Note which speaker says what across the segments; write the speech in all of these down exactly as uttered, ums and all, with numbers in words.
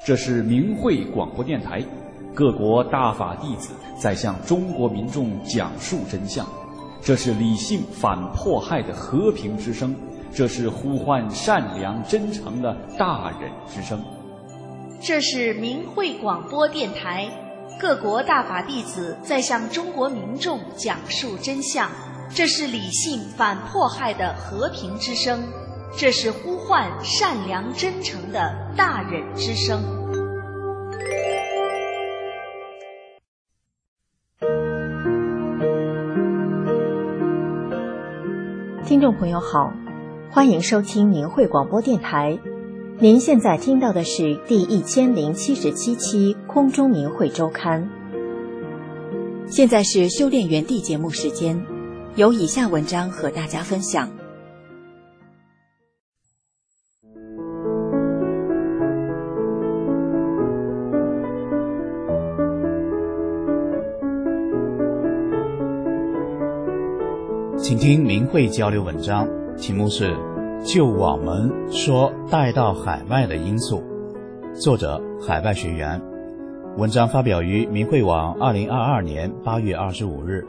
Speaker 1: 这是明慧广播电台，各国大法弟子在向中国民众讲述真相。这是理性反迫害的和平之声，这是呼唤善良真诚的大忍之声。
Speaker 2: 这是明慧广播电台，各国大法弟子在向中国民众讲述真相。这是理性反迫害的和平之声，这是呼唤善良真诚的大忍之声。
Speaker 3: 听众朋友好，欢迎收听明慧广播电台。您现在听到的是第一千零七十七期空中明慧周刊。
Speaker 4: 现在是修炼园地节目时间，有以下文章和大家分享。
Speaker 5: 请听明慧交流文章，题目是就网门说带到海外的因素，作者海外学员。文章发表于明慧网二零二二年八月二十五日。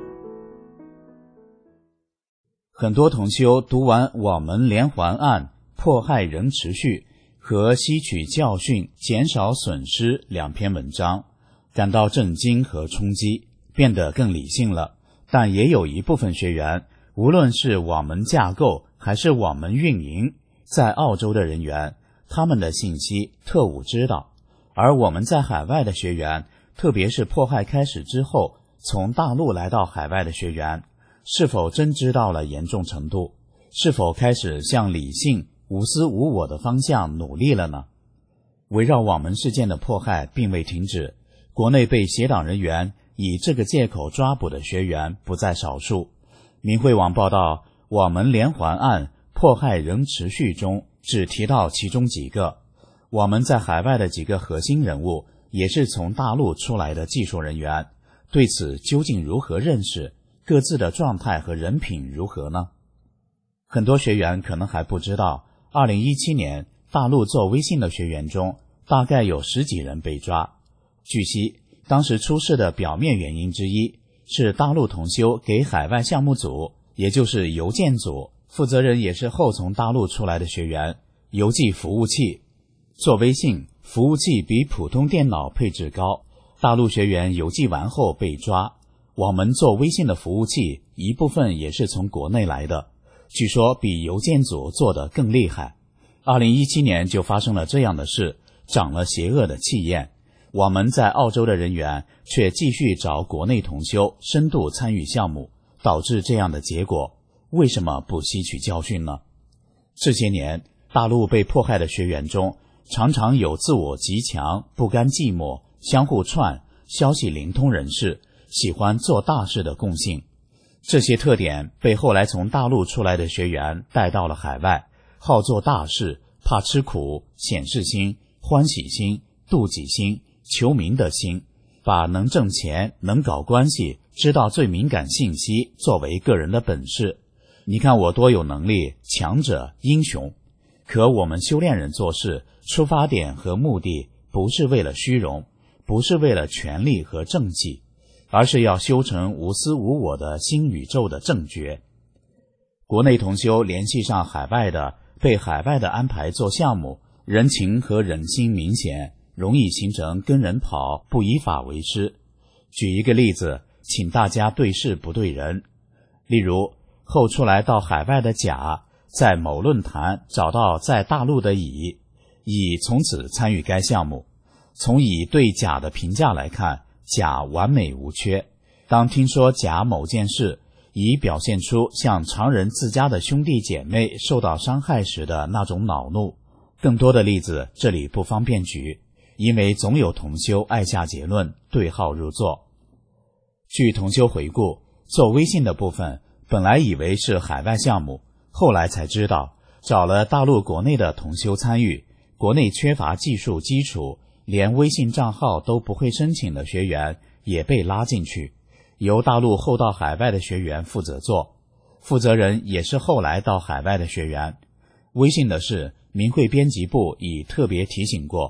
Speaker 5: 很多同修读完网门连环案迫害仍持续和吸取教训减少损失两篇文章，感到震惊和冲击，变得更理性了。但也有一部分学员，无论是网门架构还是网门运营，在澳洲的人员，他们的信息特务知道，而我们在海外的学员，特别是迫害开始之后从大陆来到海外的学员，是否真知道了严重程度？是否开始向理性无私无我的方向努力了呢？围绕网门事件的迫害并未停止，国内被协党人员以这个借口抓捕的学员不在少数。明慧网报道，网门连环案迫害仍持续中只提到其中几个。网门在海外的几个核心人物也是从大陆出来的技术人员，对此究竟如何认识？各自的状态和人品如何呢？很多学员可能还不知道，二零一七年大陆做微信的学员中，大概有十几人被抓。据悉，当时出事的表面原因之一是大陆同修给海外项目组，也就是邮件组，负责人也是后从大陆出来的学员，邮寄服务器。做微信服务器比普通电脑配置高，大陆学员邮寄完后被抓。网门做微信的服务器一部分也是从国内来的，据说比邮件组做得更厉害。二零一七年就发生了这样的事，长了邪恶的气焰。网门在澳洲的人员却继续找国内同修深度参与项目，导致这样的结果。为什么不吸取教训呢？这些年大陆被迫害的学员中，常常有自我极强、不甘寂寞、相互串、消息灵通人士，喜欢做大事的共性。这些特点被后来从大陆出来的学员带到了海外，好做大事，怕吃苦，显示心、欢喜心、妒忌心、求名的心，把能挣钱、能搞关系、知道最敏感信息作为个人的本事。你看我多有能力，强者、英雄。可我们修炼人做事，出发点和目的不是为了虚荣，不是为了权力和正气，而是要修成无私无我的新宇宙的正觉。国内同修联系上海外的，被海外的安排做项目，人情和人心明显，容易形成跟人跑，不以法为师。举一个例子，请大家对事不对人。例如，后出来到海外的甲，在某论坛找到在大陆的乙，乙从此参与该项目。从乙对甲的评价来看，甲完美无缺。当听说甲某件事，乙表现出像常人自家的兄弟姐妹受到伤害时的那种恼怒。更多的例子这里不方便举，因为总有同修爱下结论，对号入座。据同修回顾，做微信的部分本来以为是海外项目，后来才知道找了大陆国内的同修参与，国内缺乏技术基础，连微信账号都不会申请的学员也被拉进去，由大陆后到海外的学员负责做，负责人也是后来到海外的学员。微信的事，明慧编辑部已特别提醒过，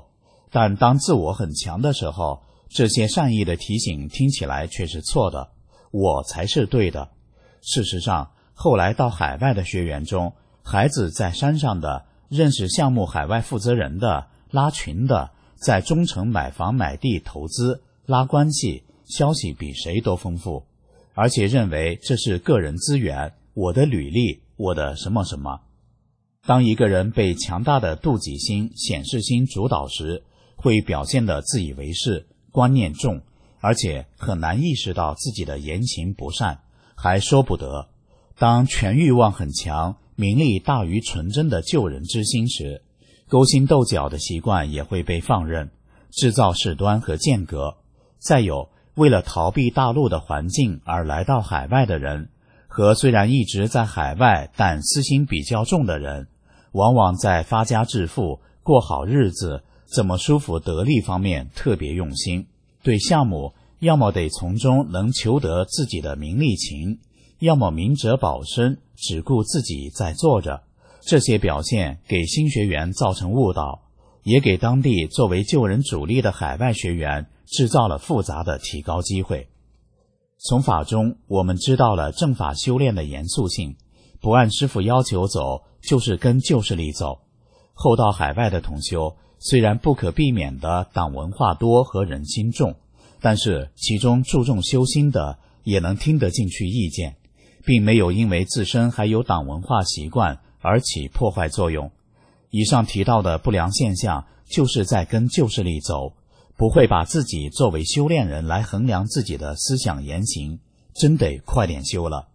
Speaker 5: 但当自我很强的时候，这些善意的提醒听起来却是错的，我才是对的。事实上，后来到海外的学员中，孩子在山上的、认识项目海外负责人的、拉群的，在中城买房买地投资、拉关系，消息比谁都丰富，而且认为这是个人资源，我的履历，我的什么什么。当一个人被强大的妒忌心、显示心主导时，会表现得自以为是，观念重，而且很难意识到自己的言行不善，还说不得。当权欲望很强，名利大于纯真的救人之心时，勾心斗角的习惯也会被放任，制造事端和间隔。再有，为了逃避大陆的环境而来到海外的人，和虽然一直在海外但私心比较重的人，往往在发家致富、过好日子、怎么舒服得利方面特别用心，对项目要么得从中能求得自己的名利情，要么明哲保身，只顾自己在做着。这些表现给新学员造成误导，也给当地作为救人主力的海外学员制造了复杂的提高机会。从法中，我们知道了正法修炼的严肃性，不按师父要求走，就是跟旧势力走。后到海外的同修，虽然不可避免的党文化多和人心重，但是其中注重修心的也能听得进去意见，并没有因为自身还有党文化习惯而起破坏作用。以上提到的不良现象，就是在跟旧势力走，不会把自己作为修炼人来衡量自己的思想言行，真得快点修了。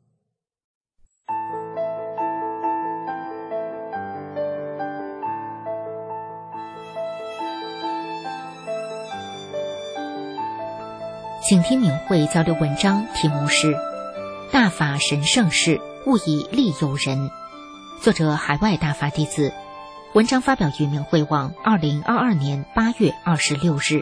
Speaker 4: 请听明慧交流文章，题目是大法神圣事，勿以利诱人，作者海外大法弟子，文章发表于明慧网二零二二年八月二十六日。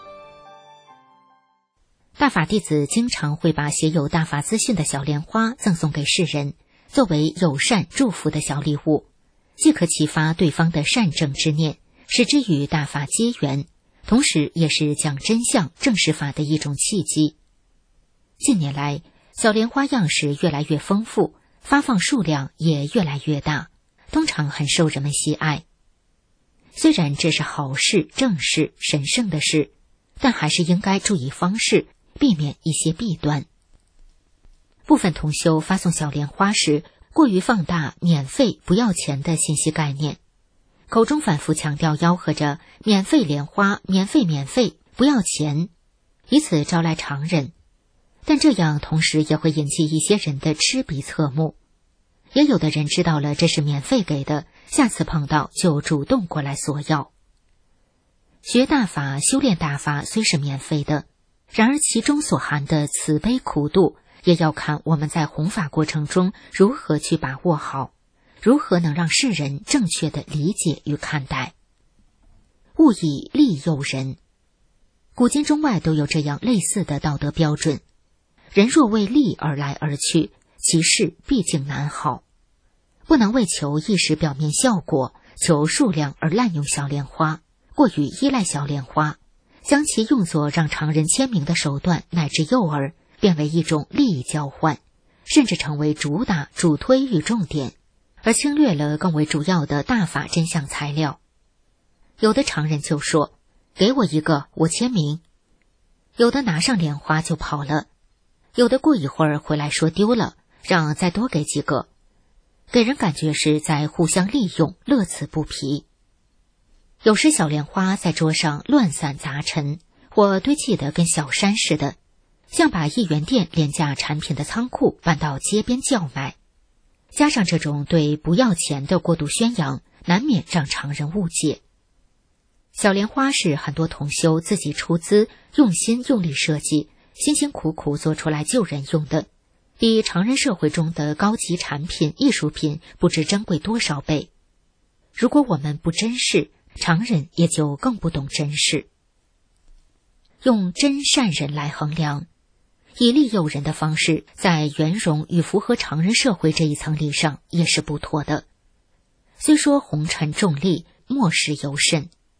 Speaker 4: 大法弟子经常会把写有大法资讯的小莲花赠送给世人，作为友善祝福的小礼物，既可启发对方的善正之念，使之与大法结缘，同时也是讲真相正实法的一种契机。近年来，小莲花样式越来越丰富，发放数量也越来越大，通常很受人们喜爱。虽然这是好事、正事、神圣的事，但还是应该注意方式，避免一些弊端。部分同修发送小莲花时，过于放大免费不要钱的信息概念，口中反复强调吆喝着免费莲花，免费免费，不要钱，以此招来常人。但这样同时也会引起一些人的吃鼻侧目，也有的人知道了这是免费给的，下次碰到就主动过来索要。学大法、修炼大法虽是免费的，然而其中所含的慈悲苦度，也要看我们在弘法过程中如何去把握好，如何能让世人正确的理解与看待。勿以利诱人，古今中外都有这样类似的道德标准。人若为利而来而去，其事毕竟难好。不能为求一时表面效果，求数量而滥用小莲花，过于依赖小莲花，将其用作让常人签名的手段乃至诱饵，变为一种利益交换，甚至成为主打、主推与重点，而轻略了更为主要的大法真相材料。有的常人就说，给我一个，我签名。有的拿上莲花就跑了，有的过一会儿回来说丢了，让再多给几个，给人感觉是在互相利用，乐此不疲。有时小莲花在桌上乱散杂陈，或堆砌得跟小山似的，像把一元店廉价产品的仓库搬到街边叫卖。加上这种对不要钱的过度宣扬，难免让常人误解。小莲花是很多同修自己出资，用心用力设计，辛辛苦苦做出来救人用的，比常人社会中的高级产品、艺术品不知珍贵多少倍。如果我们不珍视，常人也就更不懂珍视。用真善人来衡量，以利诱人的方式，在圆融与符合常人社会这一层理上也是不妥的。虽说红尘重利，莫使尤甚，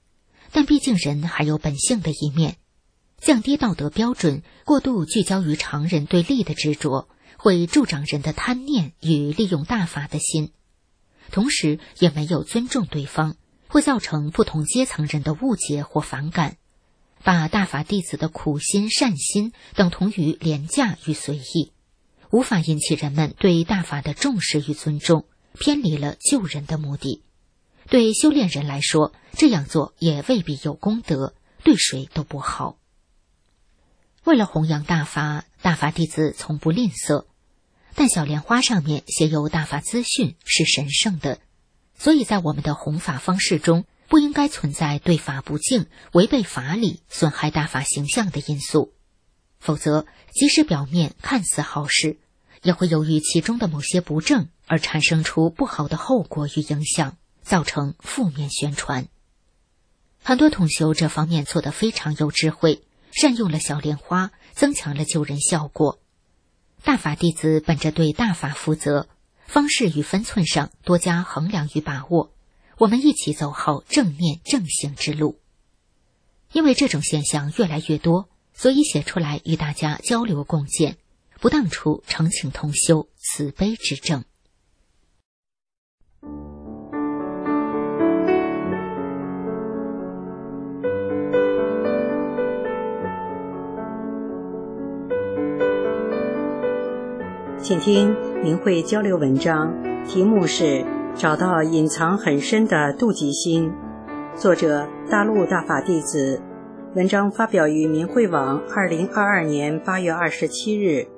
Speaker 4: 但毕竟人还有本性的一面，降低道德标准，过度聚焦于常人对利的执着，会助长人的贪念与利用大法的心，同时也没有尊重对方，会造成不同阶层人的误解或反感，把大法弟子的苦心善心等同于廉价与随意，无法引起人们对大法的重视与尊重，偏离了救人的目的。对修炼人来说，这样做也未必有功德，对谁都不好。为了弘扬大法，大法弟子从不吝啬，但小莲花上面写有大法资讯是神圣的，所以在我们的弘法方式中，不应该存在对法不敬、违背法理、损害大法形象的因素，否则即使表面看似好事，也会由于其中的某些不正而产生出不好的后果与影响，造成负面宣传。很多同修这方面做得非常有智慧，善用了小莲花，增强了救人效果。大法弟子本着对大法负责，方式与分寸上多加衡量与把握，我们一起走好正念正行之路。因为这种现象越来越多，所以写出来与大家交流共建，不当处诚请同修慈悲之正。
Speaker 6: 请听明慧交流文章，题目是找到隐藏很深的妒忌心，作者大陆大法弟子，文章发表于明慧网二零二二年八月二十七日。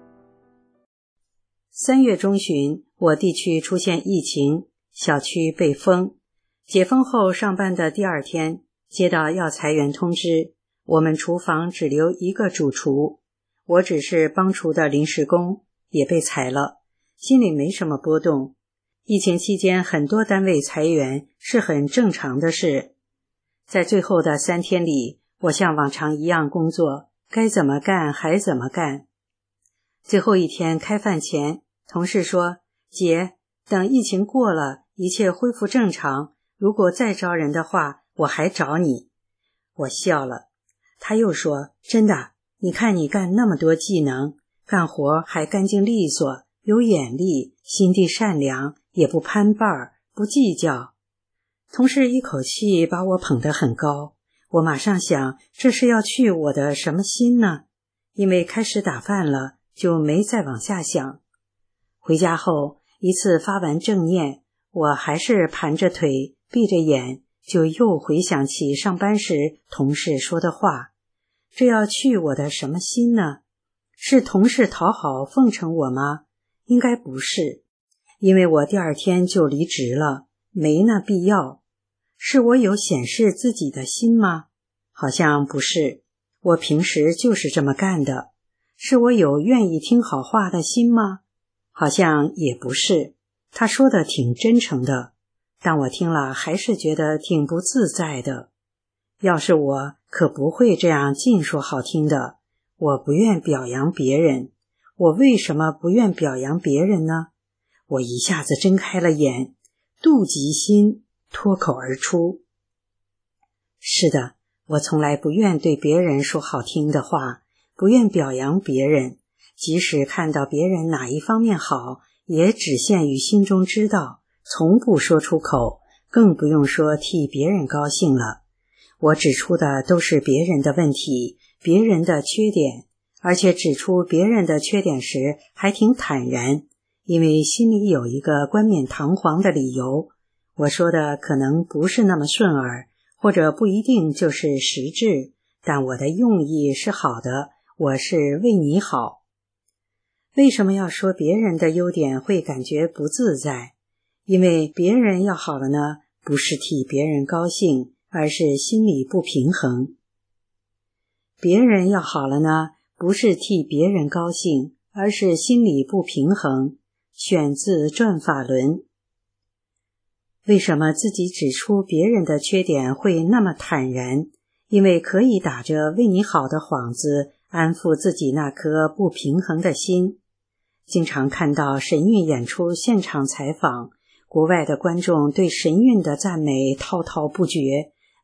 Speaker 6: 三月中旬，我地区出现疫情，小区被封。解封后上班的第二天，接到要裁员通知，我们厨房只留一个主厨，我只是帮厨的临时工，也被裁了，心里没什么波动。疫情期间很多单位裁员是很正常的事。在最后的三天里，我像往常一样工作，该怎么干还怎么干。最后一天开饭前，同事说，姐，等疫情过了，一切恢复正常，如果再招人的话，我还找你。我笑了。他又说，真的，你看你干那么多技能，干活还干净利索，有眼力，心地善良，也不攀伴儿，不计较。同事一口气把我捧得很高，我马上想，这是要去我的什么心呢？因为开始打饭了，就没再往下想。回家后，一次发完正念，我还是盘着腿，闭着眼，就又回想起上班时同事说的话。这要去我的什么心呢？是同事讨好奉承我吗？应该不是，因为我第二天就离职了，没那必要。是我有显示自己的心吗？好像不是，我平时就是这么干的。是我有愿意听好话的心吗？好像也不是。他说的挺真诚的，但我听了还是觉得挺不自在的。要是我，可不会这样尽说好听的。我不愿表扬别人，我为什么不愿表扬别人呢？我一下子睁开了眼，妒忌心脱口而出。是的，我从来不愿对别人说好听的话，不愿表扬别人，即使看到别人哪一方面好，也只限于心中知道，从不说出口，更不用说替别人高兴了。我指出的都是别人的问题，别人的缺点，而且指出别人的缺点时还挺坦然，因为心里有一个冠冕堂皇的理由。我说的可能不是那么顺耳，或者不一定就是实质，但我的用意是好的，我是为你好。为什么要说别人的优点会感觉不自在？因为别人要好了呢，不是替别人高兴，而是心里不平衡。别人要好了呢，不是替别人高兴，而是心里不平衡。选自转法轮。为什么自己指出别人的缺点会那么坦然？因为可以打着为你好的幌子，安抚自己那颗不平衡的心。经常看到神韵演出现场采访，国外的观众对神韵的赞美滔滔不绝，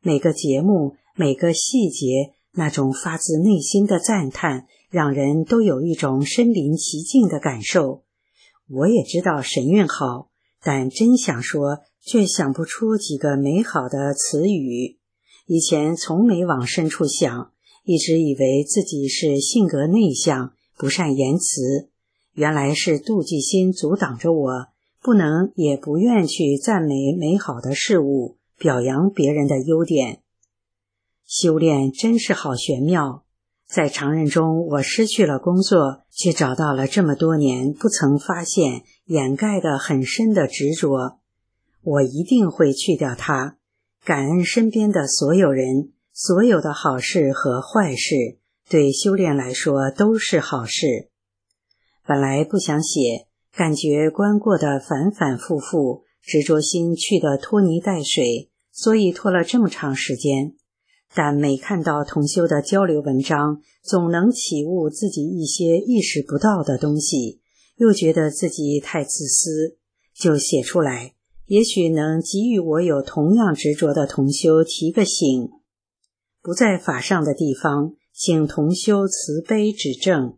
Speaker 6: 每个节目、每个细节，那种发自内心的赞叹，让人都有一种身临其境的感受。我也知道神韵好，但真想说，却想不出几个美好的词语。以前从没往深处想，一直以为自己是性格内向，不善言辞，原来是妒忌心阻挡着我，不能也不愿去赞美美好的事物，表扬别人的优点。修炼真是好玄妙，在常人中我失去了工作，却找到了这么多年不曾发现、掩盖的很深的执着。我一定会去掉它，感恩身边的所有人，所有的好事和坏事，对修炼来说都是好事。本来不想写，感觉观过的反反复复，执着心去的拖泥带水，所以拖了这么长时间。但每看到同修的交流文章，总能启悟自己一些意识不到的东西，又觉得自己太自私，就写出来，也许能给予我有同样执着的同修提个醒。不在法上的地方，请同修慈悲指正。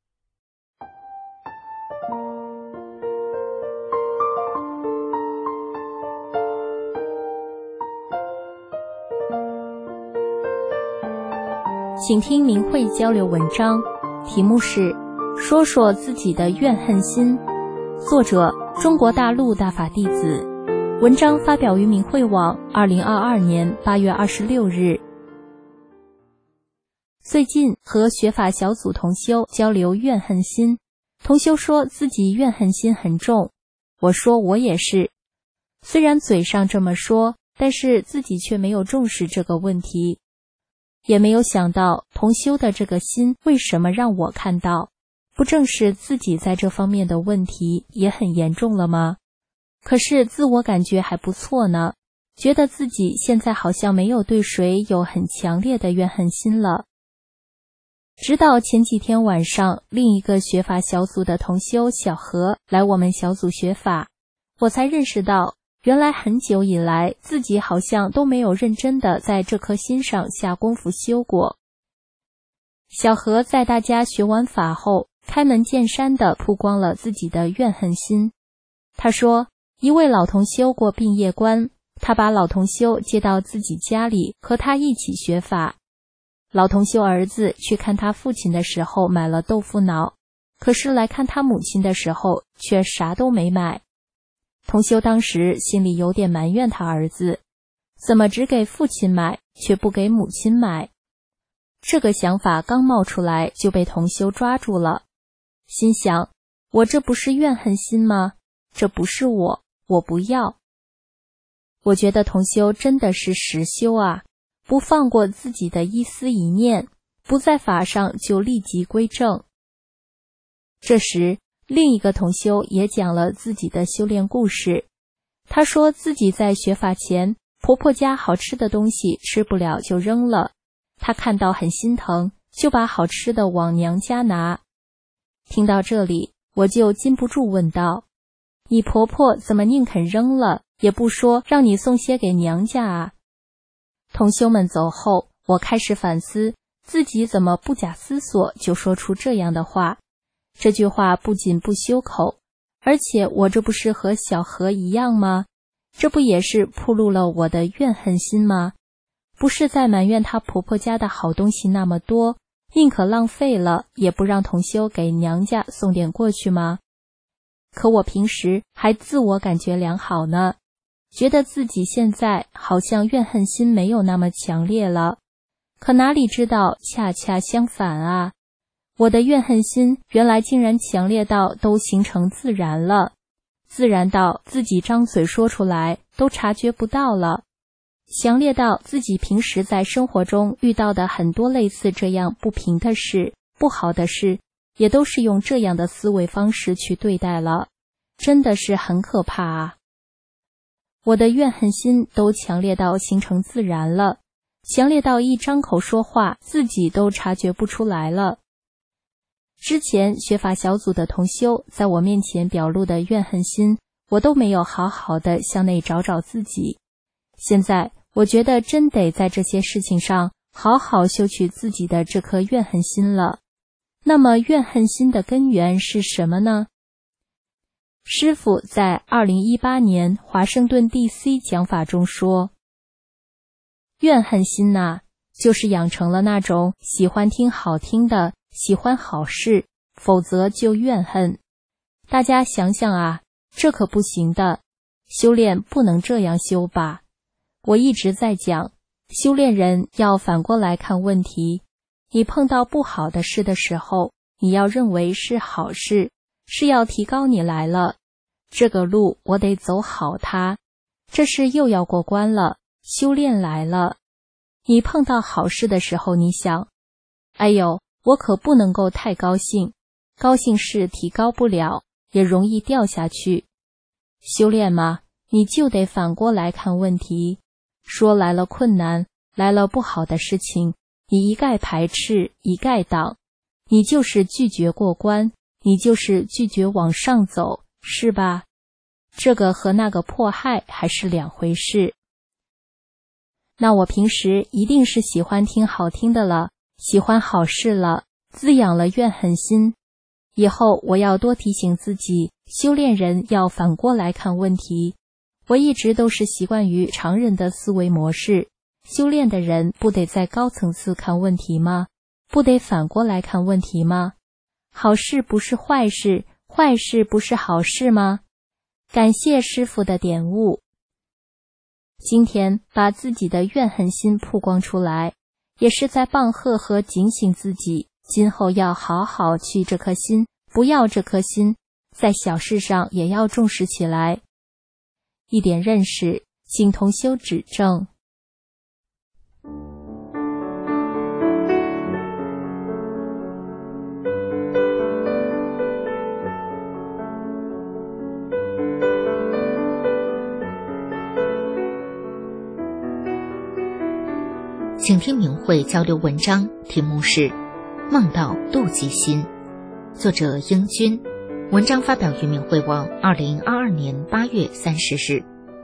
Speaker 7: 请听明慧交流文章，题目是说说自己的怨恨心，作者中国大陆大法弟子，文章发表于明慧网二零二二年八月二十六日。最近和学法小组同修交流怨恨心，同修说自己怨恨心很重，我说我也是，虽然嘴上这么说，但是自己却没有重视这个问题，也没有想到同修的这个心为什么让我看到，不正是自己在这方面的问题也很严重了吗？可是自我感觉还不错呢，觉得自己现在好像没有对谁有很强烈的怨恨心了。直到前几天晚上，另一个学法小组的同修小何来我们小组学法，我才认识到原来很久以来自己好像都没有认真的在这颗心上下功夫修过。小何在大家学完法后，开门见山地曝光了自己的怨恨心。他说，一位老同修过毕业关，他把老同修接到自己家里和他一起学法。老同修儿子去看他父亲的时候买了豆腐脑，可是来看他母亲的时候却啥都没买。同修当时心里有点埋怨他儿子，怎么只给父亲买，却不给母亲买？这个想法刚冒出来就被同修抓住了，心想，我这不是怨恨心吗？这不是我，我不要。我觉得同修真的是实修啊，不放过自己的一丝一念，不在法上就立即归正。这时另一个同修也讲了自己的修炼故事。他说自己在学法前，婆婆家好吃的东西吃不了就扔了，他看到很心疼，就把好吃的往娘家拿。听到这里，我就禁不住问道，你婆婆怎么宁肯扔了，也不说让你送些给娘家啊？同修们走后，我开始反思自己怎么不假思索就说出这样的话。这句话不仅不修口，而且我这不是和小何一样吗？这不也是暴露了我的怨恨心吗？不是在埋怨她婆婆家的好东西那么多，宁可浪费了，也不让同修给娘家送点过去吗？可我平时还自我感觉良好呢，觉得自己现在好像怨恨心没有那么强烈了，可哪里知道恰恰相反啊！我的怨恨心原来竟然强烈到都形成自然了，自然到自己张嘴说出来都察觉不到了，强烈到自己平时在生活中遇到的很多类似这样不平的事、不好的事，也都是用这样的思维方式去对待了，真的是很可怕啊！我的怨恨心都强烈到形成自然了，强烈到一张口说话自己都察觉不出来了。之前学法小组的同修在我面前表露的怨恨心，我都没有好好的向内找找自己。现在我我觉得真得在这些事情上好好修取自己的这颗怨恨心了。那么怨恨心的根源是什么呢？师父在二零一八年华盛顿 D C 讲法中说，怨恨心呐、啊，就是养成了那种喜欢听好听的，喜欢好事，否则就怨恨。大家想想啊，这可不行的，修炼不能这样修吧。我一直在讲，修炼人要反过来看问题，你碰到不好的事的时候，你要认为是好事，是要提高你来了。这个路我得走好它，这是又要过关了，修炼来了。你碰到好事的时候，你想，哎呦，我可不能够太高兴，高兴是提高不了，也容易掉下去。修炼嘛，你就得反过来看问题，说来了困难，来了不好的事情，你一概排斥，一概挡，你就是拒绝过关，你就是拒绝往上走，是吧？这个和那个迫害还是两回事。那我平时一定是喜欢听好听的了，喜欢好事了，滋养了怨恨心。以后我要多提醒自己，修炼人要反过来看问题。我一直都是习惯于常人的思维模式，修炼的人不得在高层次看问题吗？不得反过来看问题吗？好事不是坏事，坏事不是好事吗？感谢师父的点悟。今天把自己的怨恨心曝光出来，也是在棒喝和警醒自己，今后要好好去这颗心，不要这颗心，在小事上也要重视起来。一点认识，请同修指正。
Speaker 4: 请听明慧交流文章，题目是《梦到妒忌心》，作者英军，文章发表于明慧网二零二二年八月三十日。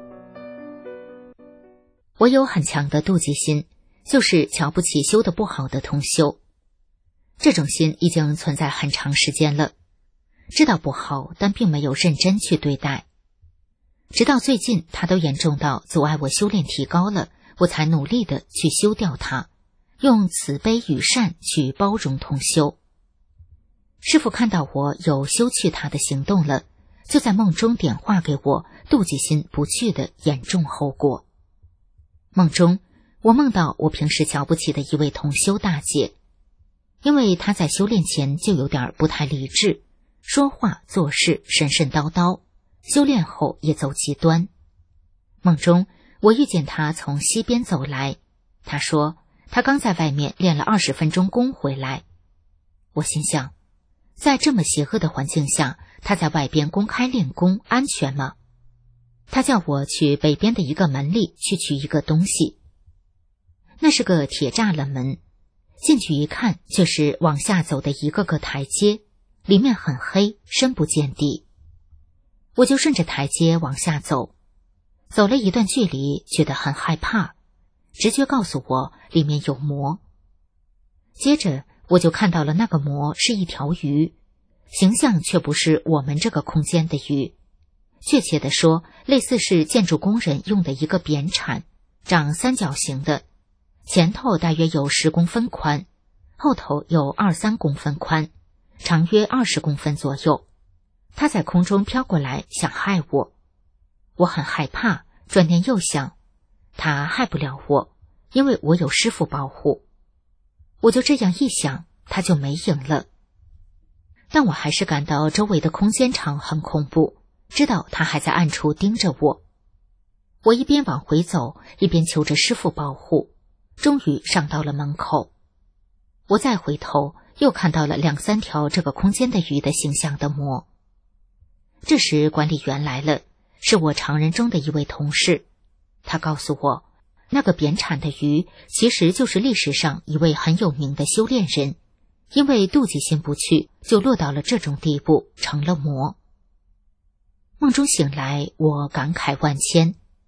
Speaker 4: 我有很强的妒忌心，就是瞧不起修得不好的同修。这种心已经存在很长时间了，知道不好，但并没有认真去对待。直到最近，它都严重到阻碍我修炼提高了，我才努力地去修掉它，用慈悲与善去包容同修。师父看到我有修去它的行动了，就在梦中点化给我妒忌心不去的严重后果。梦中，我梦到我平时瞧不起的一位同修大姐，因为她在修炼前就有点不太理智，说话做事神神叨叨，修炼后也走极端。梦中我遇见他从西边走来，他说他刚在外面练了二十分钟功回来。我心想，在这么邪恶的环境下，他在外边公开练功安全吗？他叫我去北边的一个门里去取一个东西，那是个铁栅栏门，进去一看，却是往下走的一个个台阶，里面很黑，深不见底。我就顺着台阶往下走，走了一段距离，觉得很害怕，直觉告诉我里面有魔。接着我就看到了那个魔是一条鱼，形象却不是我们这个空间的鱼，确切地说，类似是建筑工人用的一个扁铲，长三角形的，前头大约有十公分宽，后头有二三公分宽，长约二十公分左右。它在空中飘过来，想害我。我很害怕，转念又想，他害不了我，因为我有师父保护。我就这样一想，他就没影了。但我还是感到周围的空间场很恐怖，知道他还在暗处盯着我。我一边往回走，一边求着师父保护，终于上到了门口。我再回头，又看到了两三条这个空间的鱼的形象的魔。这时管理员来了，是我常人中的一位同事。他告诉我，那个扁铲的鱼其实就是历史上一位很有名的修炼人，因为妒忌心不去，就落到了这种地步，成了魔。梦中醒来，我感慨万千。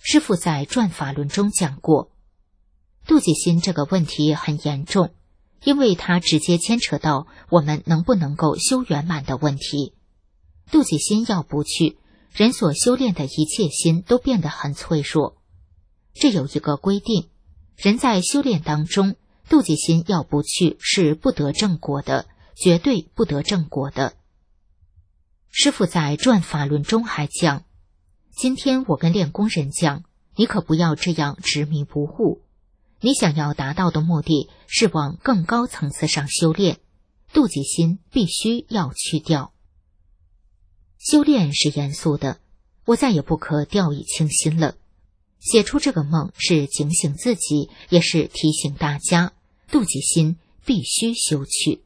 Speaker 4: 师父在转法轮中讲过，妒忌心这个问题很严重，因为它直接牵扯到我们能不能够修圆满的问题。妒忌心要不去，人所修炼的一切心都变得很脆弱。这有一个规定，人在修炼当中，妒忌心要不去是不得正果的，绝对不得正果的。师父在转法轮中还讲，今天我跟练功人讲，你可不要这样执迷不悟。你想要达到的目的是往更高层次上修炼，妒忌心必须要去掉。修炼是严肃的，我再也不可掉以轻心了。写出这个梦是警醒自己，也是提醒大家，妒忌心必须修去。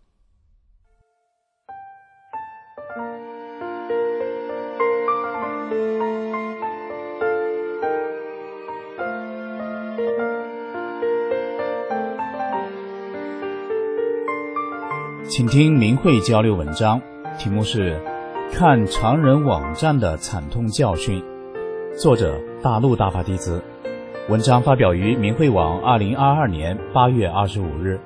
Speaker 5: 请听明慧交流文章，题目是看常人网站的惨痛教训，作者大陆大法弟子。文章发表于明慧网二零二二年八月二十五日。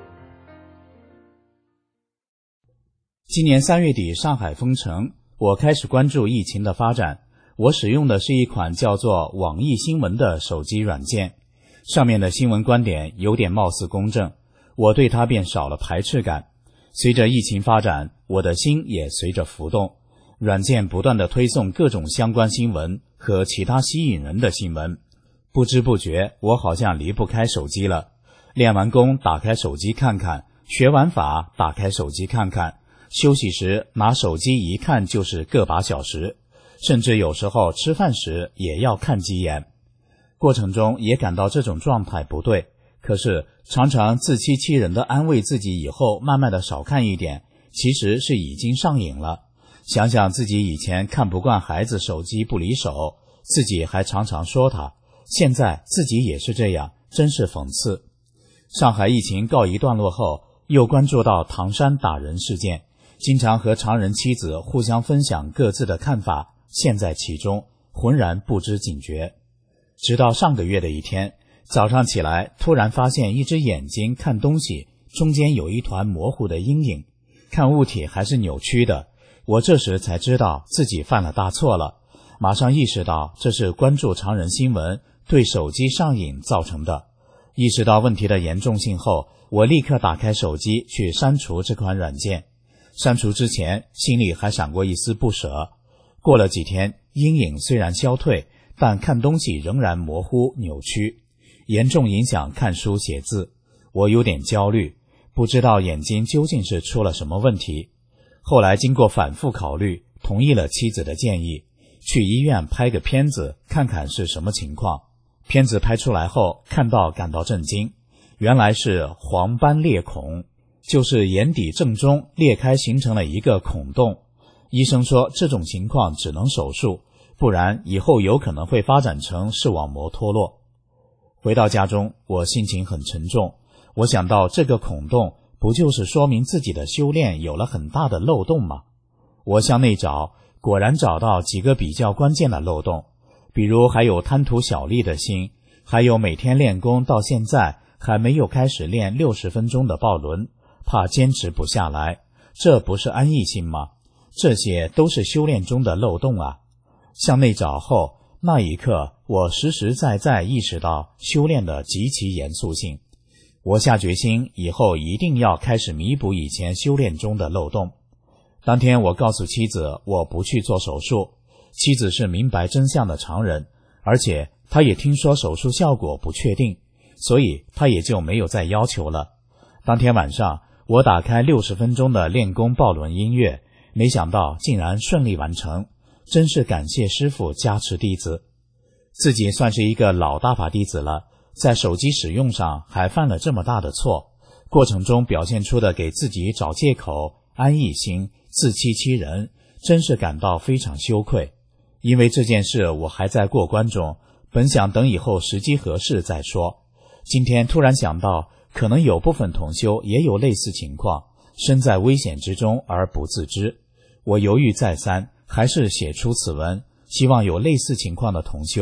Speaker 5: 今年三月底上海封城，我开始关注疫情的发展。我使用的是一款叫做网易新闻的手机软件，上面的新闻观点有点貌似公正，我对它便少了排斥感。随着疫情发展，我的心也随着浮动，软件不断地推送各种相关新闻和其他吸引人的新闻，不知不觉我好像离不开手机了。练完功打开手机看看，学完法打开手机看看，休息时拿手机一看就是个把小时，甚至有时候吃饭时也要看几眼。过程中也感到这种状态不对，可是常常自欺欺人的安慰自己以后慢慢的少看一点，其实是已经上瘾了。想想自己以前看不惯孩子手机不离手，自己还常常说他，现在自己也是这样，真是讽刺。上海疫情告一段落后，又关注到唐山打人事件，经常和常人妻子互相分享各自的看法，陷在其中，浑然不知警觉。直到上个月的一天，早上起来突然发现一只眼睛看东西，中间有一团模糊的阴影，看物体还是扭曲的。我这时才知道自己犯了大错了，马上意识到这是关注常人新闻对手机上瘾造成的。意识到问题的严重性后，我立刻打开手机去删除这款软件。删除之前心里还闪过一丝不舍，过了几天，阴影虽然消退，但看东西仍然模糊扭曲，严重影响看书写字。我有点焦虑，不知道眼睛究竟是出了什么问题。后来经过反复考虑，同意了妻子的建议，去医院拍个片子看看是什么情况。片子拍出来后，看到感到震惊，原来是黄斑裂孔，就是眼底正中裂开形成了一个孔洞。医生说这种情况只能手术，不然以后有可能会发展成视网膜脱落。回到家中，我心情很沉重，我想到这个孔洞不就是说明自己的修炼有了很大的漏洞吗？我向内找，果然找到几个比较关键的漏洞，比如还有贪图小利的心，还有每天练功到现在还没有开始练六十分钟的抱轮，怕坚持不下来，这不是安逸心吗？这些都是修炼中的漏洞啊。向内找后，那一刻我实实在在意识到修炼的极其严肃性。我下决心以后一定要开始弥补以前修炼中的漏洞。当天我告诉妻子我不去做手术，妻子是明白真相的常人，而且她也听说手术效果不确定，所以她也就没有再要求了。当天晚上我打开六十分钟的练功抱轮音乐，没想到竟然顺利完成，真是感谢师父加持弟子。自己算是一个老大法弟子了，在手机使用上还犯了这么大的错，过程中表现出的给自己找借口、安逸心、自欺欺人，真是感到非常羞愧。因为这件事我还在过关中，本想等以后时机合适再说。今天突然想到，可能有部分同修也有类似情况，身在危险之中而不自知。我犹豫再三，还是写出此文，希望有类似情况的同修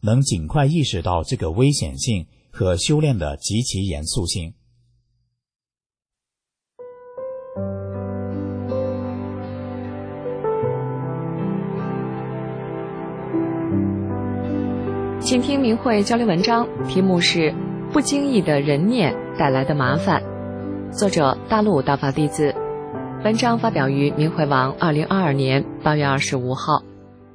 Speaker 5: 能尽快意识到这个危险性和修炼的极其严肃性。
Speaker 8: 请听明慧交流文章，题目是不经意的人念带来的麻烦，作者大陆大法弟子。文章发表于明慧网二零二二年八月二十五号。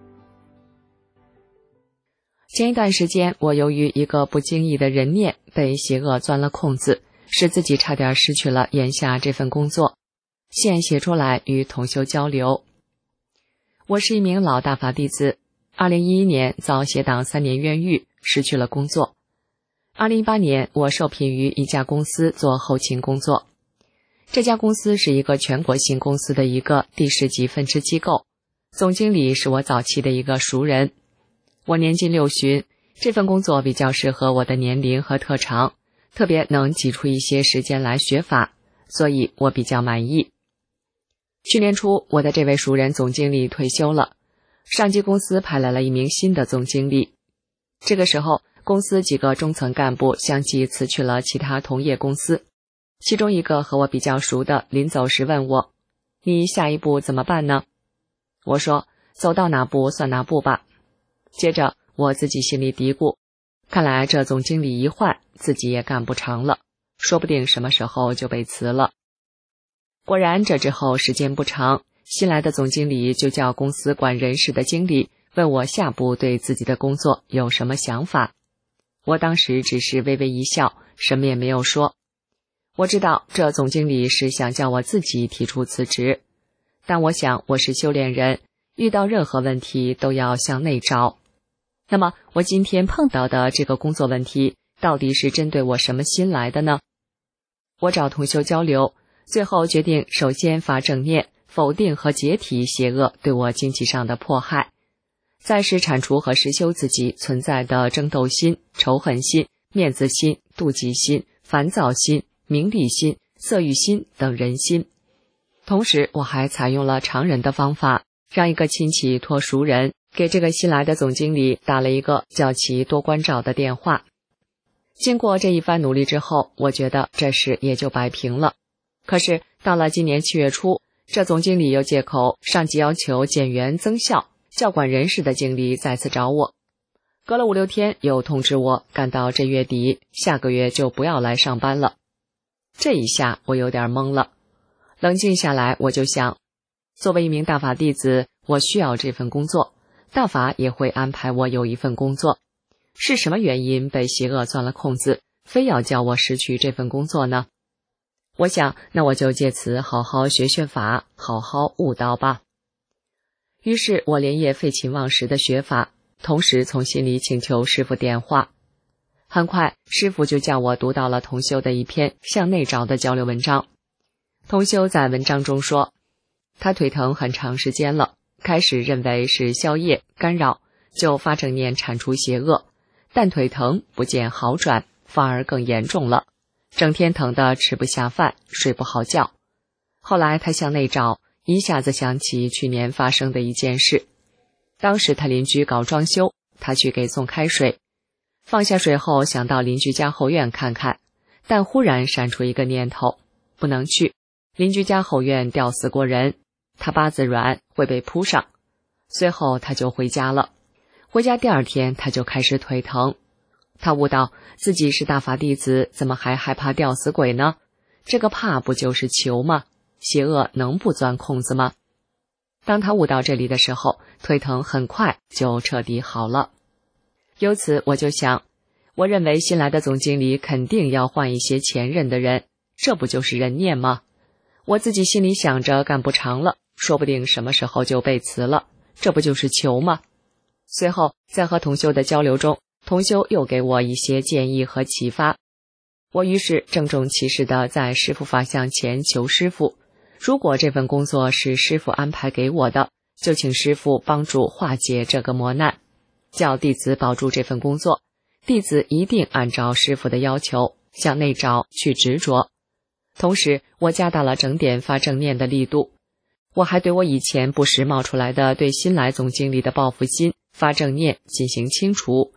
Speaker 8: 前一段时间，我由于一个不经意的人念被邪恶钻了空子，使自己差点失去了眼下这份工作。现写出来与同修交流。我是一名老大法弟子，二零一一年遭邪党三年冤狱，失去了工作。二零一八年，我受聘于一家公司做后勤工作。这家公司是一个全国性公司的一个第十级分支机构，总经理是我早期的一个熟人。我年近六旬，这份工作比较适合我的年龄和特长，特别能挤出一些时间来学法，所以我比较满意。去年初，我的这位熟人总经理退休了，上级公司派来了一名新的总经理。这个时候，公司几个中层干部相继辞去了其他同业公司，其中一个和我比较熟的临走时问我，你下一步怎么办呢？我说，走到哪步算哪步吧。接着我自己心里嘀咕，看来这总经理一换，自己也干不长了，说不定什么时候就被辞了。果然这之后时间不长，新来的总经理就叫公司管人事的经理问我下步对自己的工作有什么想法。我当时只是微微一笑，什么也没有说。我知道这总经理是想叫我自己提出辞职，但我想我是修炼人，遇到任何问题都要向内找。那么我今天碰到的这个工作问题到底是针对我什么新来的呢？我找同修交流，最后决定首先发正念，否定和解体邪恶对我经济上的迫害，再是铲除和实修自己存在的争斗心、仇恨心、面子心、妒忌心、烦躁心、名利心、色欲心等人心。同时我还采用了常人的方法，让一个亲戚托熟人给这个新来的总经理打了一个叫其多关照的电话。经过这一番努力之后，我觉得这事也就摆平了。可是到了今年七月初，这总经理又借口上级要求减员增效，叫管人事的经理再次找我。隔了五六天又通知我干到这月底，下个月就不要来上班了。这一下我有点懵了。冷静下来，我就想，作为一名大法弟子，我需要这份工作，大法也会安排我有一份工作。是什么原因被邪恶钻了空子，非要叫我失去这份工作呢？我想，那我就借此好好学学法，好好悟道吧。于是我连夜废寝忘食的学法，同时从心里请求师父点化。很快，师父就叫我读到了同修的一篇向内找的交流文章。同修在文章中说，他腿疼很长时间了，开始认为是宵夜干扰，就发正念铲除邪恶，但腿疼不见好转，反而更严重了，整天疼得吃不下饭，睡不好觉。后来他向内找，一下子想起去年发生的一件事。当时他邻居搞装修，他去给送开水，放下水后想到邻居家后院看看，但忽然闪出一个念头，不能去，邻居家后院吊死过人，他八字软，会被扑上。随后他就回家了。回家第二天他就开始腿疼。他悟到自己是大法弟子，怎么还害怕吊死鬼呢？这个怕不就是求吗？邪恶能不钻空子吗？当他悟到这里的时候，腿疼很快就彻底好了。由此我就想，我认为新来的总经理肯定要换一些前任的人，这不就是人念吗？我自己心里想着干不长了，说不定什么时候就被辞了，这不就是求吗？随后在和同修的交流中，同修又给我一些建议和启发。我于是郑重其事地在师父法像前求师父，如果这份工作是师父安排给我的，就请师父帮助化解这个磨难，叫弟子保住这份工作，弟子一定按照师父的要求向内找去执着。同时我加大了整点发正念的力度，我还对我以前不时冒出来的对新来总经理的报复心发正念进行清除，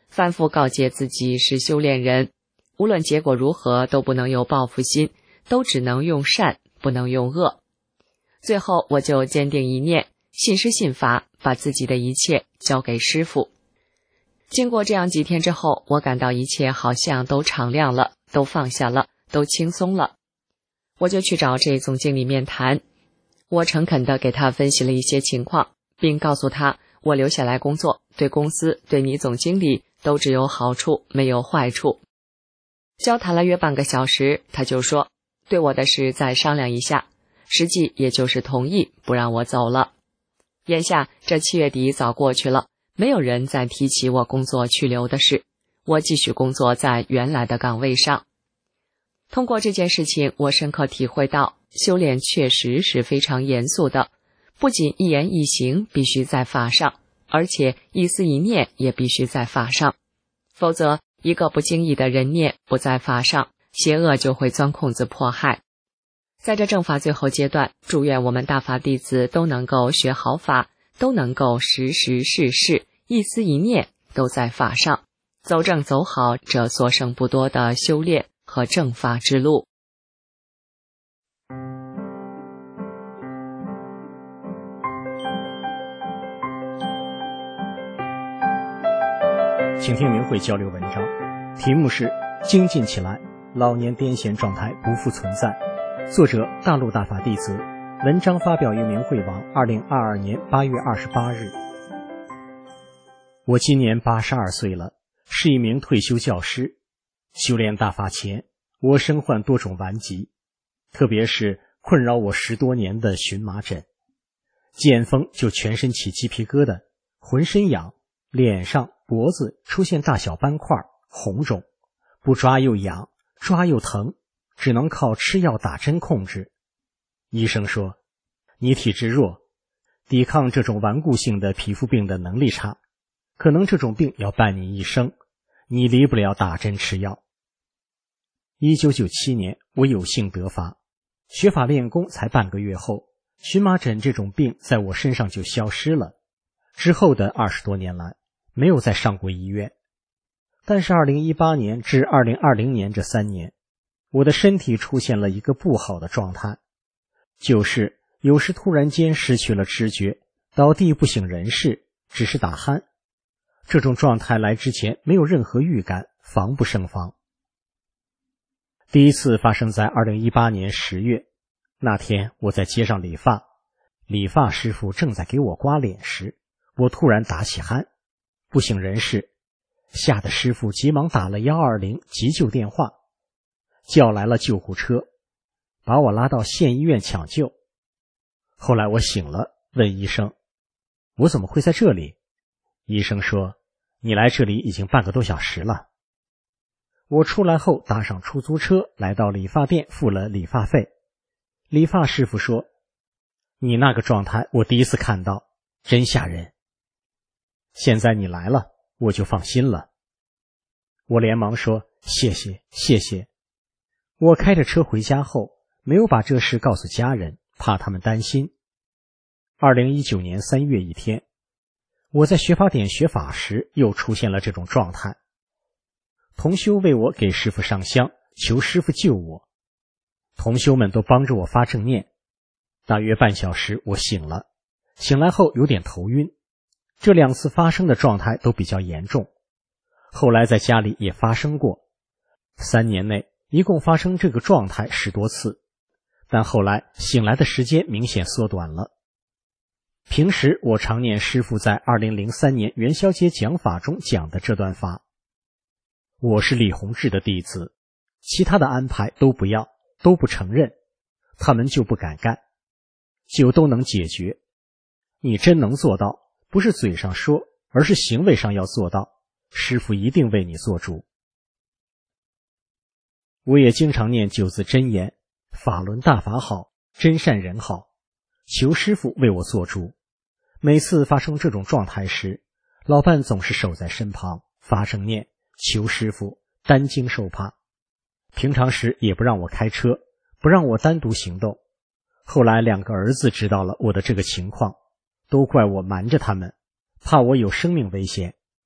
Speaker 8: 反复告诫自己是修炼人，无论结果如何都不能有报复心，都只能用善，不能用恶。最后我就坚定一念，信师信法，把自己的一切交给师父。经过这样几天之后，我感到一切好像都敞亮了，都放下了，都轻松了。我就去找这总经理面谈，我诚恳地给他分析了一些情况，并告诉他我留下来工作对公司对你总经理都只有好处没有坏处。交谈了约半个小时，他就说对我的事再商量一下，实际也就是同意不让我走了。眼下这七月底早过去了，没有人再提起我工作去留的事，我继续工作在原来的岗位上。通过这件事情，我深刻体会到修炼确实是非常严肃的，不仅一言一行必须在法上，而且一思一念也必须在法上，否则一个不经意的人念不在法上，邪恶就会钻空子迫害。在这正法最后阶段，祝愿我们大法弟子都能够学好法，都能够时时事事一思一念都在法上，走正走好这所剩不多的修炼和正法之路。
Speaker 9: 请听明慧交流文章，题目是精进起来，老年癫痫状态不复存在，作者大陆大法弟子，文章发表于明慧网二零二二年八月二十八日。我今年八十二岁了，是一名退休教师。修炼大法前，我身患多种顽疾，特别是困扰我十多年的荨麻疹，见风就全身起鸡皮疙瘩，浑身痒，脸上脖子出现大小斑块红肿，不抓又痒，抓又疼，只能靠吃药打针控制。医生说你体质弱，抵抗这种顽固性的皮肤病的能力差，可能这种病要伴你一生，你离不了打针吃药。一九九七年我有幸得法，学法练功才半个月后，荨麻疹这种病在我身上就消失了，之后的二十多年来没有再上过医院。但是二零一八年至二零二零年这三年，我的身体出现了一个不好的状态，就是有时突然间失去了知觉，倒地不省人事，只是打鼾。这种状态来之前没有任何预感，防不胜防。第一次发生在二零一八年十月，那天我在街上理发，理发师傅正在给我刮脸时，我突然打起鼾，不省人事，吓得师傅急忙打了一二零急救电话，叫来了救护车，把我拉到县医院抢救。后来我醒了，问医生我怎么会在这里？医生说你来这里已经半个多小时了。我出来后搭上出租车来到理发店，付了理发费。理发师傅说你那个状态我第一次看到，真吓人。现在你来了，我就放心了。我连忙说谢谢谢谢。我开着车回家后，没有把这事告诉家人，怕他们担心。二零一九年三月一天，我在学法典学法时又出现了这种状态。同修为我给师父上香，求师父救我。同修们都帮着我发正念。大约半小时我醒了，醒来后有点头晕，这两次发生的状态都比较严重。后来在家里也发生过，三年内一共发生这个状态十多次，但后来醒来的时间明显缩短了。平时我常念师父在二零零三年元宵节讲法中讲的这段法。我是李洪志的弟子，其他的安排都不要，都不承认，他们就不敢干，就都能解决。你真能做到，不是嘴上说，而是行为上要做到，师父一定为你做主。我也经常念九字真言，法轮大法好，真善人好，求师父为我做主。每次发生这种状态时，老伴总是守在身旁，发正念，求师父担惊受怕。平常时也不让我开车，不让我单独行动。后来两个儿子知道了我的这个情况，都怪我瞒着他们，怕我有生命危险。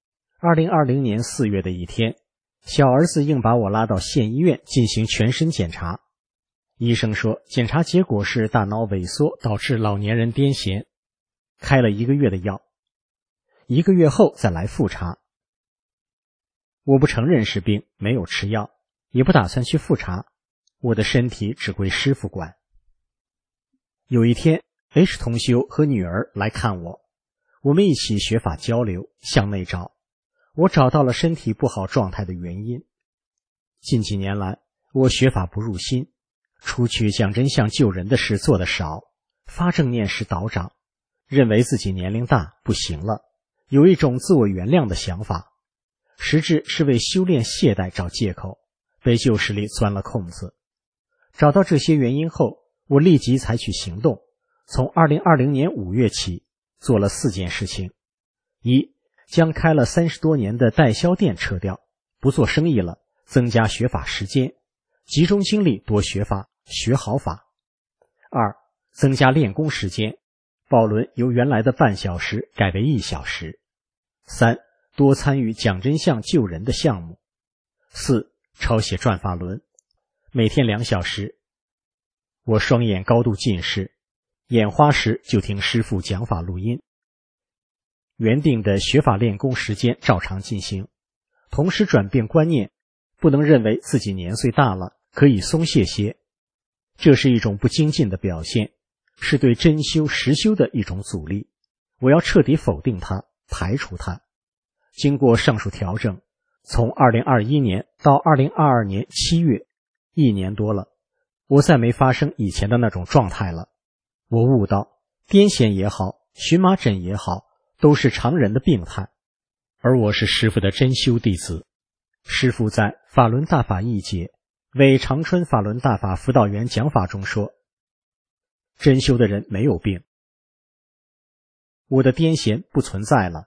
Speaker 9: 二零二零年四月的一天，小儿子硬把我拉到县医院进行全身检查。医生说检查结果是大脑萎缩导致老年人癫痫，开了一个月的药，一个月后再来复查。我不承认是病，没有吃药，也不打算去复查，我的身体只归师傅管。有一天 H 同修和女儿来看我，我们一起学法交流，向内找，我找到了身体不好状态的原因。近几年来，我学法不入心，出去讲真相救人的事做得少，发正念时倒长，认为自己年龄大不行了，有一种自我原谅的想法，实质是为修炼懈怠找借口，被旧势力钻了空子。找到这些原因后，我立即采取行动，从二零二零年五月起做了四件事情。一，将开了三十多年的代销店撤掉，不做生意了，增加学法时间，集中精力多学法，学好法。二，增加练功时间，报轮由原来的半小时改为一小时。三，多参与讲真相救人的项目。四，抄写转法轮，每天两小时。我双眼高度近视，眼花时就听师父讲法录音。原定的学法练功时间照常进行，同时转变观念，不能认为自己年岁大了可以松懈些，这是一种不精进的表现，是对真修实修的一种阻力，我要彻底否定它，排除它。经过上述调整，从二零二一年到二零二二年七月，一年多了，我再没发生以前的那种状态了。我悟到，癫痫也好，荨麻疹也好，都是常人的病态，而我是师父的真修弟子。师父在《法轮大法一解》为长春法轮大法辅导员讲法中说，真修的人没有病，我的癫痫不存在了。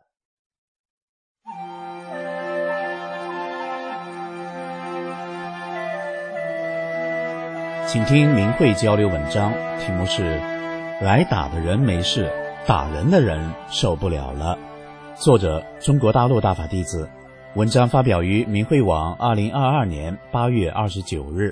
Speaker 5: 请听明慧交流文章，题目是挨打的人没事，打人的人受不了了。作者中国大陆大法弟子，文章发表于明慧网二零二二年八月二十九日。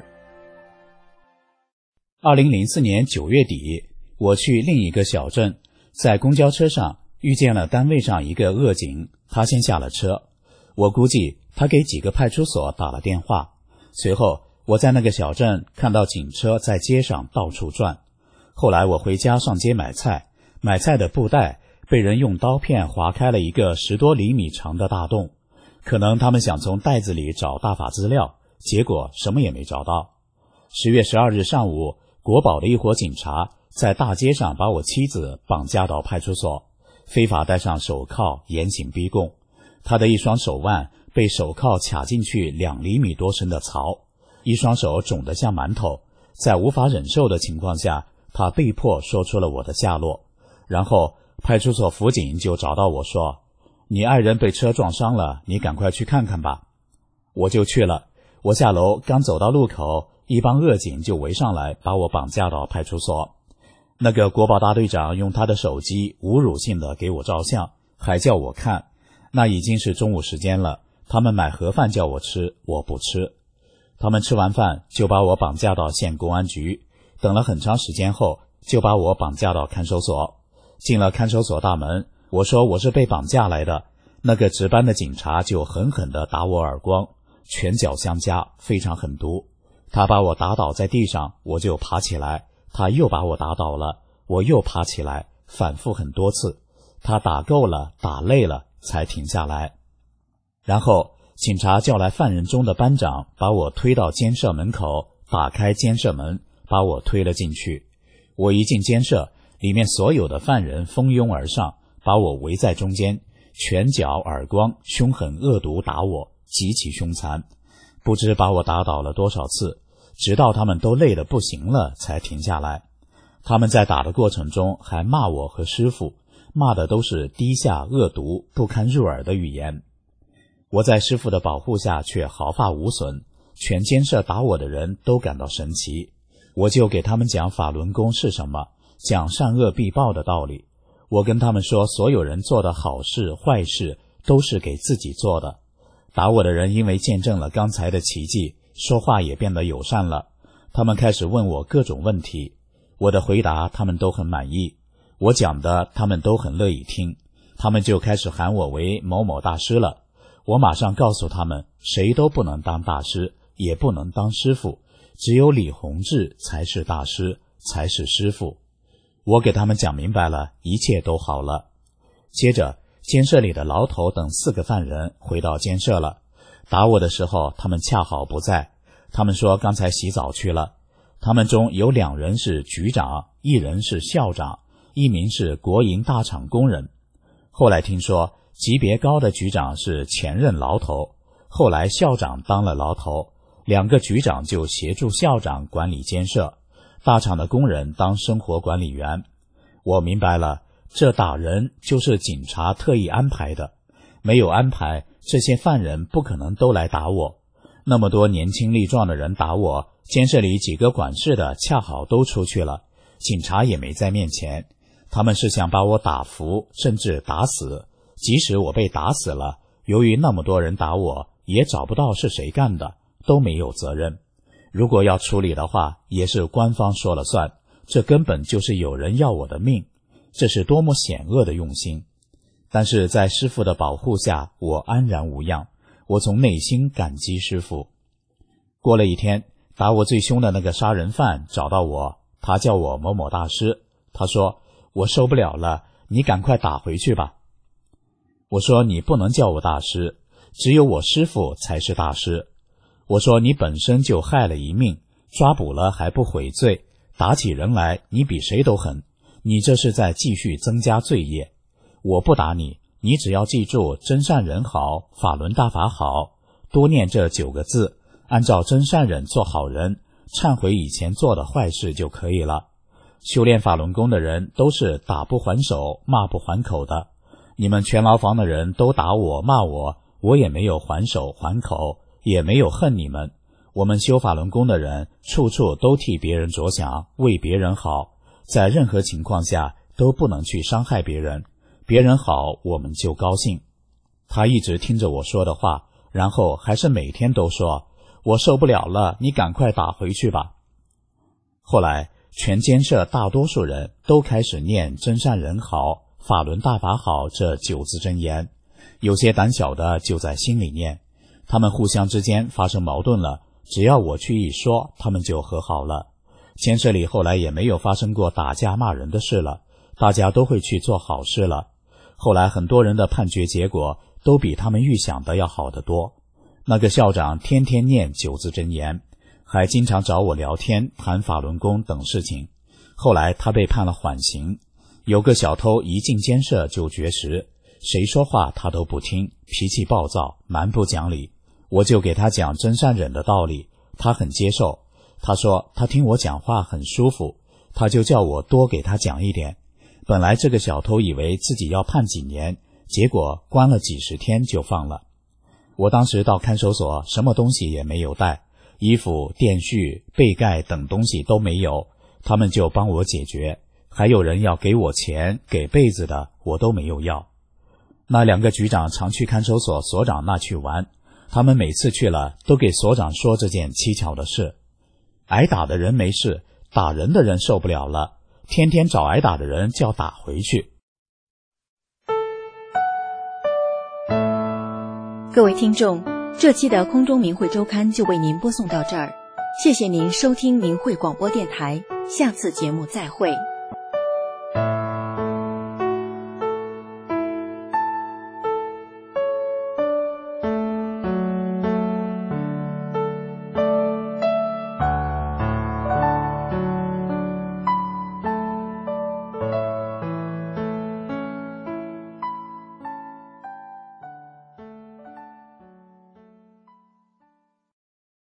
Speaker 5: 二零零四年九月底，我去另一个小镇，在公交车上遇见了单位上一个恶警，他先下了车，我估计他给几个派出所打了电话。随后我在那个小镇看到警车在街上到处转。后来我回家上街买菜，买菜的布袋被人用刀片划开了一个十多厘米长的大洞，可能他们想从袋子里找大法资料，结果什么也没找到。十月十二日上午，国保的一伙警察在大街上把我妻子绑架到派出所，非法戴上手铐严刑逼供。他的一双手腕被手铐卡进去两厘米多深的槽，一双手肿得像馒头。在无法忍受的情况下，他被迫说出了我的下落。然后派出所辅警就找到我说，你爱人被车撞伤了，你赶快去看看吧。我就去了。我下楼刚走到路口，一帮恶警就围上来把我绑架到派出所。那个国保大队长用他的手机侮辱性的给我照相，还叫我看。那已经是中午时间了，他们买盒饭叫我吃，我不吃。他们吃完饭就把我绑架到县公安局，等了很长时间后就把我绑架到看守所。进了看守所大门，我说我是被绑架来的，那个值班的警察就狠狠地打我耳光，拳脚相加，非常狠毒。他把我打倒在地上，我就爬起来，他又把我打倒了，我又爬起来，反复很多次。他打够了，打累了才停下来。然后警察叫来犯人中的班长，把我推到监舍门口，打开监舍门，把我推了进去。我一进监舍，里面所有的犯人蜂拥而上，把我围在中间，拳脚耳光凶狠恶毒打我，极其凶残。不知把我打倒了多少次，直到他们都累得不行了才停下来。他们在打的过程中还骂我和师父，骂的都是低下恶毒不堪入耳的语言。我在师父的保护下却毫发无损，全监舍打我的人都感到神奇。我就给他们讲法轮功是什么，讲善恶必报的道理。我跟他们说，所有人做的好事坏事都是给自己做的。打我的人因为见证了刚才的奇迹，说话也变得友善了。他们开始问我各种问题，我的回答他们都很满意，我讲的他们都很乐意听，他们就开始喊我为某某大师了。我马上告诉他们，谁都不能当大师，也不能当师傅，只有李洪志才是大师，才是师傅。我给他们讲明白了，一切都好了。接着监舍里的牢头等四个犯人回到监舍了，打我的时候他们恰好不在，他们说刚才洗澡去了。他们中有两人是局长，一人是校长，一名是国营大厂工人。后来听说级别高的局长是前任牢头，后来校长当了牢头，两个局长就协助校长管理监舍，大厂的工人当生活管理员。我明白了，这打人就是警察特意安排的，没有安排，这些犯人不可能都来打我。那么多年轻力壮的人打我，监舍里几个管事的恰好都出去了，警察也没在面前，他们是想把我打服，甚至打死。即使我被打死了，由于那么多人打我，也找不到是谁干的，都没有责任。如果要处理的话，也是官方说了算，这根本就是有人要我的命，这是多么险恶的用心。但是在师父的保护下，我安然无恙，我从内心感激师父。过了一天，打我最凶的那个杀人犯找到我，他叫我某某大师，他说我受不了了，你赶快打回去吧。我说你不能叫我大师，只有我师父才是大师。我说你本身就害了一命，抓捕了还不悔罪，打起人来你比谁都狠，你这是在继续增加罪业。我不打你，你只要记住真善忍好，法轮大法好，多念这九个字，按照真善忍做好人，忏悔以前做的坏事就可以了。修炼法轮功的人都是打不还手，骂不还口的。你们全牢房的人都打我骂我，我也没有还手还口，也没有恨你们。我们修法轮功的人处处都替别人着想，为别人好，在任何情况下都不能去伤害别人，别人好我们就高兴。他一直听着我说的话，然后还是每天都说我受不了了，你赶快打回去吧。后来全监舍大多数人都开始念真善忍好，法轮大法好这九字真言，有些胆小的就在心里念。他们互相之间发生矛盾了，只要我去一说，他们就和好了。监舍里后来也没有发生过打架骂人的事了，大家都会去做好事了。后来很多人的判决结果都比他们预想的要好得多。那个校长天天念九字真言，还经常找我聊天谈法轮功等事情。后来他被判了缓刑。有个小偷一进监舍就绝食，谁说话他都不听，脾气暴躁，蛮不讲理。我就给他讲真善忍的道理，他很接受。他说他听我讲话很舒服，他就叫我多给他讲一点。本来这个小偷以为自己要判几年，结果关了几十天就放了。我当时到看守所，什么东西也没有带，衣服、电絮、被盖等东西都没有，他们就帮我解决。还有人要给我钱，给被子的，我都没有要。那两个局长常去看守所所长那去玩，他们每次去了都给所长说这件蹊跷的事。挨打的人没事，打人的人受不了了，天天找挨打的人叫打回去。
Speaker 3: 各位听众，这期的空中明慧周刊就为您播送到这儿，谢谢您收听明慧广播电台，下次节目再会。